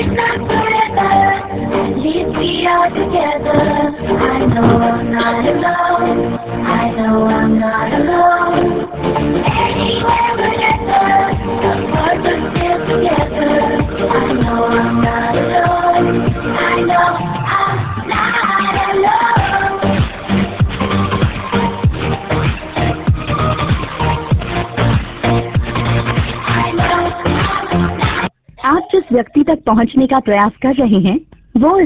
not forever. At least we are together. I know I'm not alone. I know I'm not alone. Anywhere whenever, apart but still together. I know I'm not alone. I know I'm not alone. आप जिस व्यक्ति तक पहुंचने का प्रयास कर रहे हैं वो